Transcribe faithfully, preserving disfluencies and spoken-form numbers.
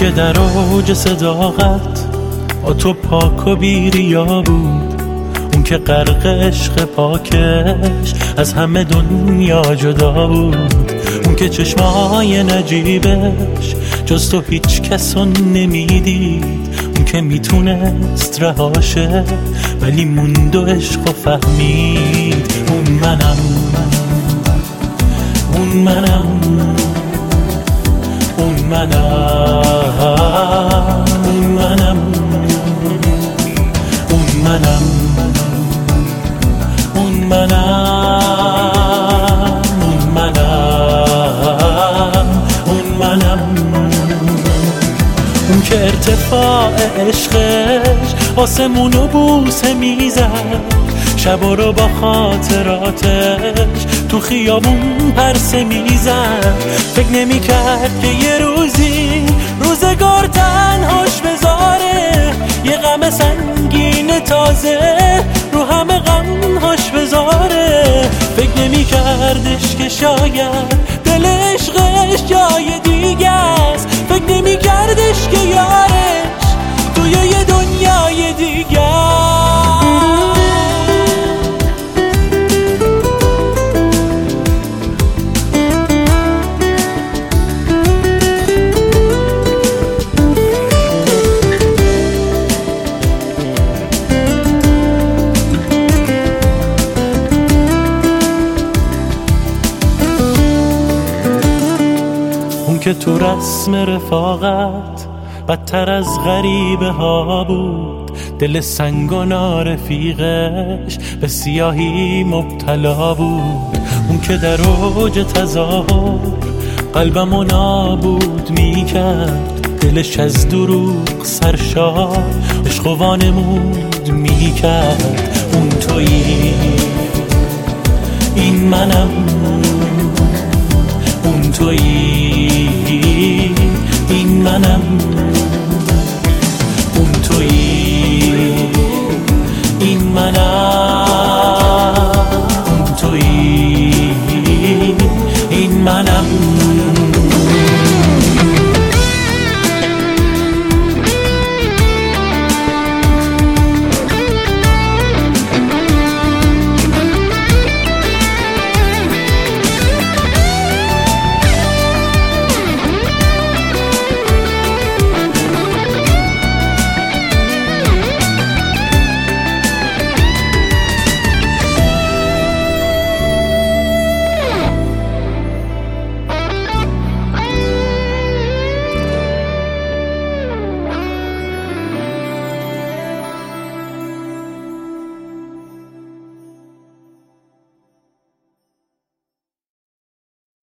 که در اوج صداقت با تو پاک و بی‌ریا بود، اون که غرق عشق پاکش از همه دنیا جدا بود، اون که چشمای نجیبش جز تو هیچ کسو نمیدید، اون که میتونست رهاشه ولی موند و عشق و فهمید. اون منم، اون منم، اون منم، اون منم، اون منم، اون منم، اون منم، اون منم، اون که ارتفاع عشقش آسمونو بوسه میزد، شبا رو با خاطراتش تو خیابون پرسه میزد. فکر نمی کرد که یه روزی روزگار تنهاش بذاره، یه غم سنگین تازه رو همه غمهاش بذاره. فکر نمی کردش که شاید دل عشقش جای دیگه است، فکر نمی کردش که یارش توی یه دنیای دیگه. که تو رسم رفاقت بدتر از غریبه ها بود، دل سنگانا رفیقش به سیاهی مبتلا بود. اون که در اوج تظاهر قلبمو نابود میکرد، دلش از دروغ سرشار عشق و وانمود میکرد. اون تویی، این منم، اون تویی،